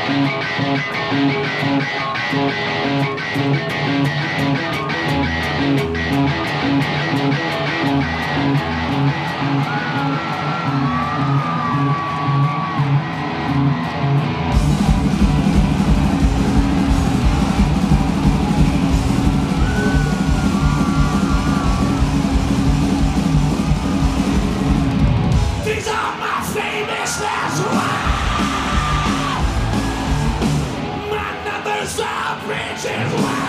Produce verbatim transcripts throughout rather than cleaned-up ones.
These are my famous last words. My numbers are bridges.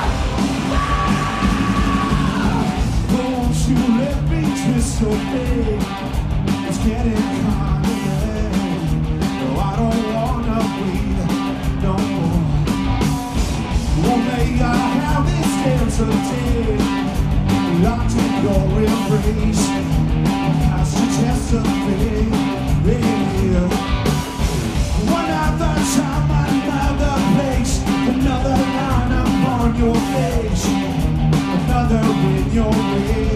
Won't you let me twist your thing? It's getting kind of late. No, I don't wanna wait no more. Well, may I have this dance of day? Locked in your embrace. Past your chest of faith. One other time, another place. Another line upon your face. Another in your way.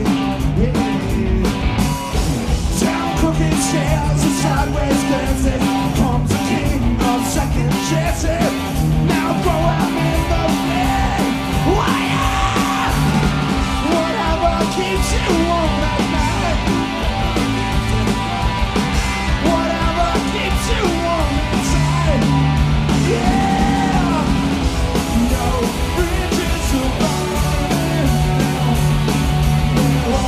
Down crooked stairs and sideways dancing. Comes a king of second chances. Now go out in the rain. Why? Whatever keeps you warm at night. Whatever keeps you warm inside. Yeah. No bridges are burning down.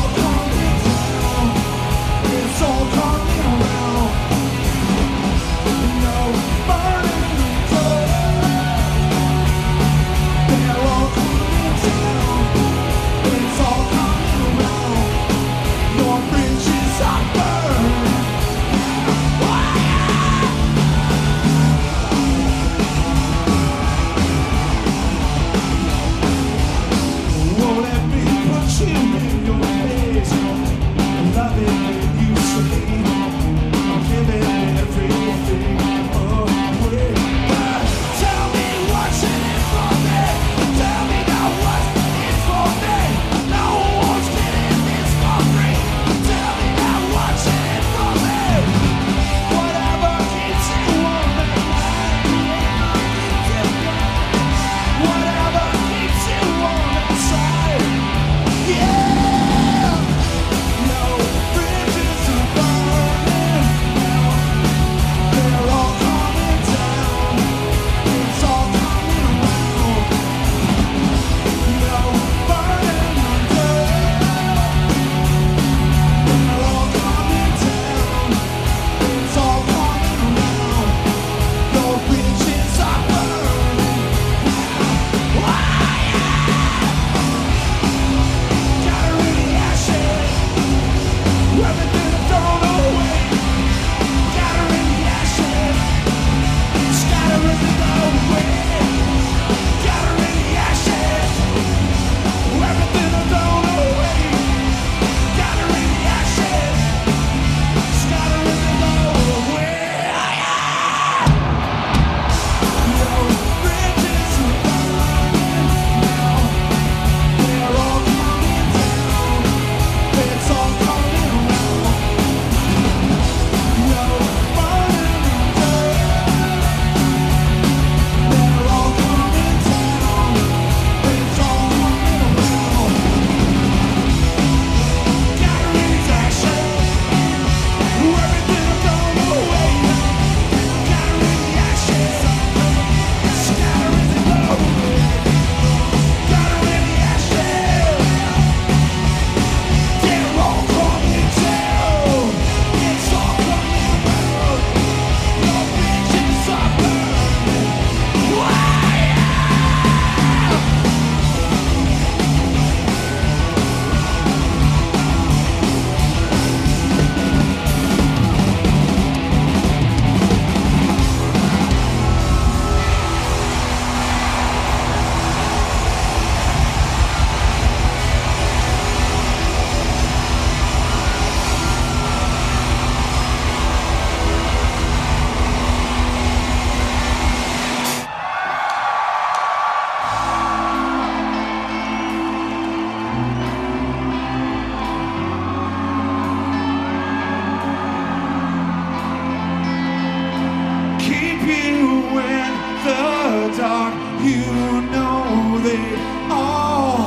the dark, you know they all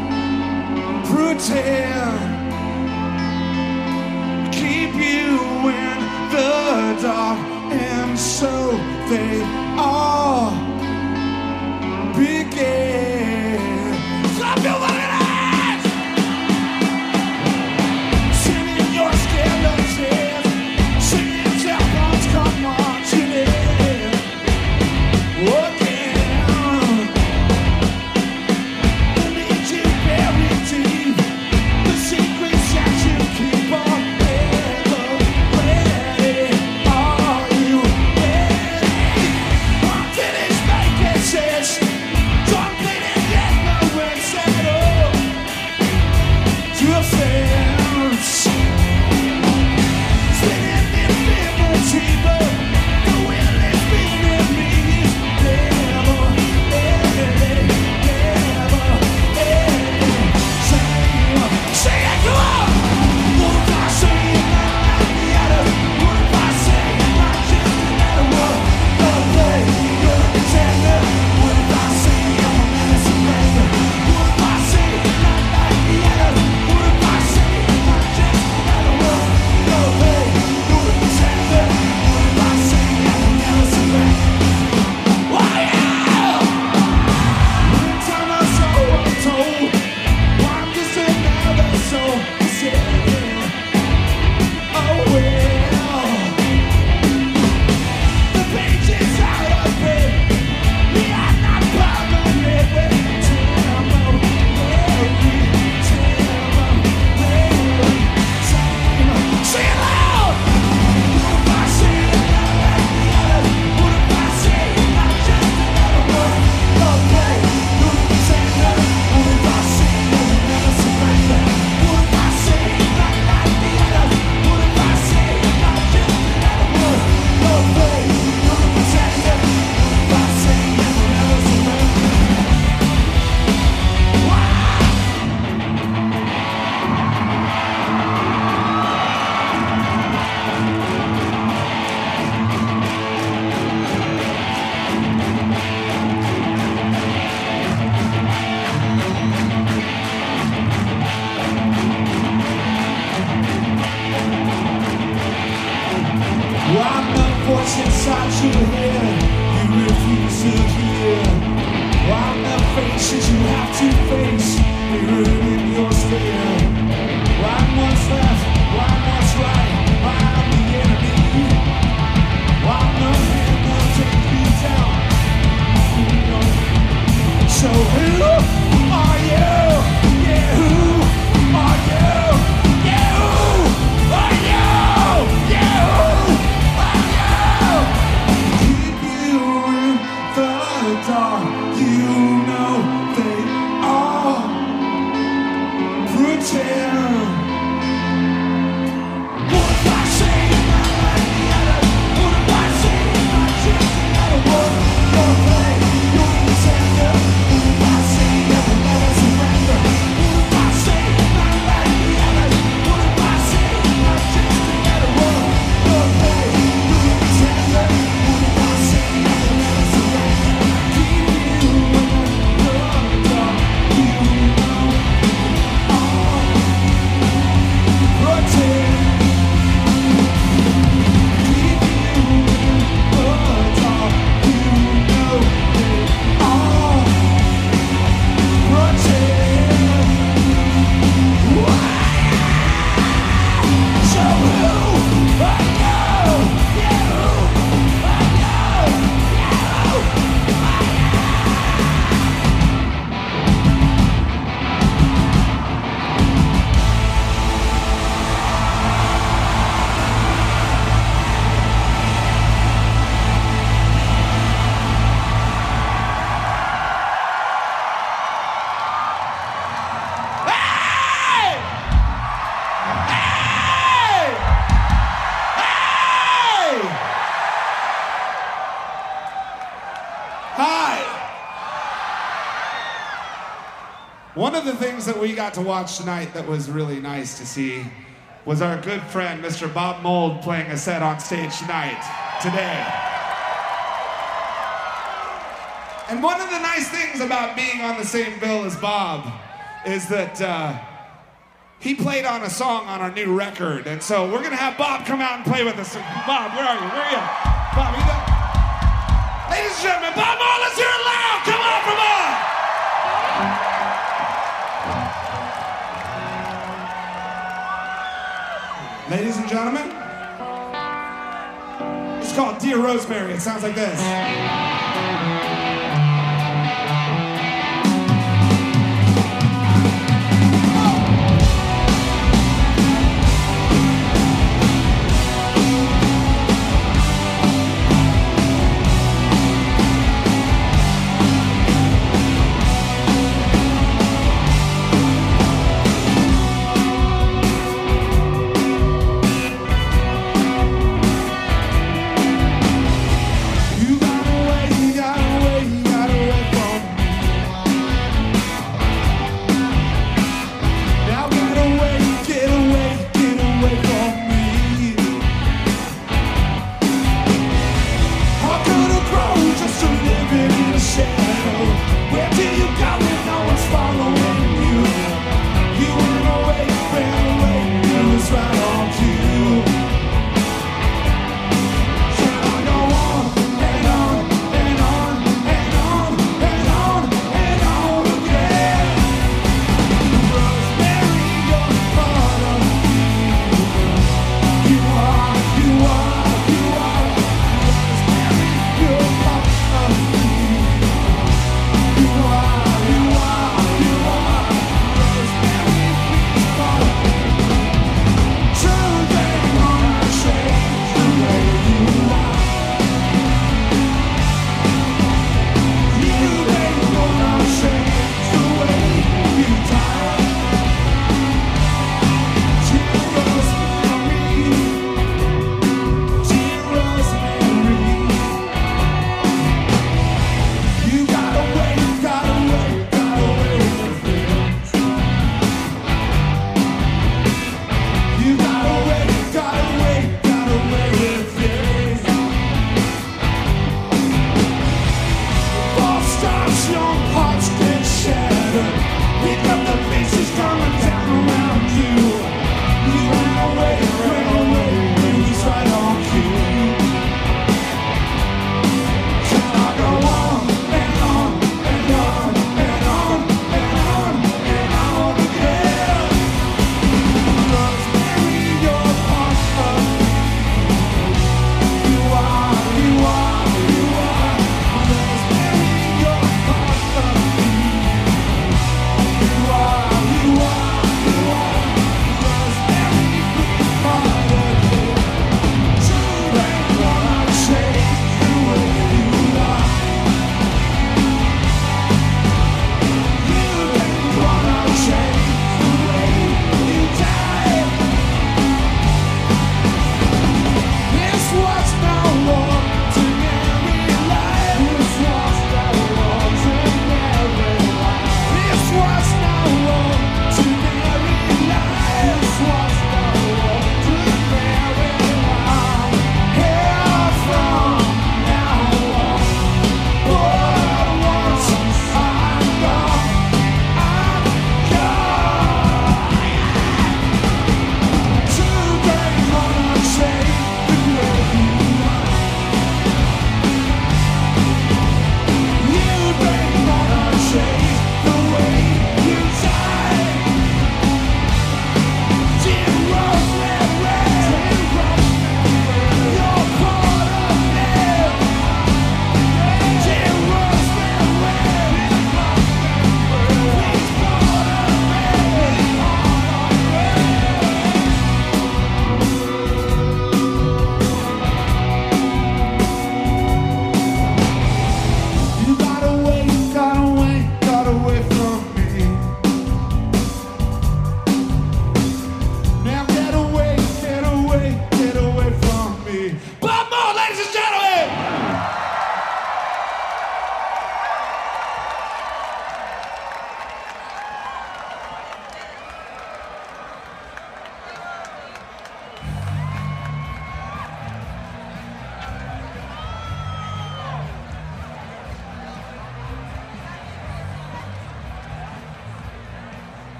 pretend. Keep you in the dark, and so they all begin. Stop your lies! Singing your skeletons, singing telephones come marching in. Again, they need you buried deep. The secrets that you keep on never ready. Are you ready? Unfinished vacancies. Inside your head, you refuse to hear. While the faces you have to face, mirrored in your stare. Why what's left, why what's right, why I'm the enemy. While nothing will take you down. So who are you? Yeah, who are you? Yeah, who are you? Yeah, who? Dark, you know they all pretend. What if I say I'm not like the others? What if I say I'm not just another one? Your play, your pretender. What if I say I will never surrender? What if I say I'm not like the others? What if I say I'm not just another one? Your play, your pretender. What if I say I will never surrender? One of the things that we got to watch tonight that was really nice to see was our good friend, Mister Bob Mould, playing a set on stage tonight, today. And one of the nice things about being on the same bill as Bob is that uh, he played on a song on our new record. And so we're going to have Bob come out and play with us. Bob, where are you? Where are you? Bob, are you there? Ladies and gentlemen, Bob Marley, let's hear it loud. Come on for Bob. Ladies and gentlemen, it's called Dear Rosemary. It sounds like this.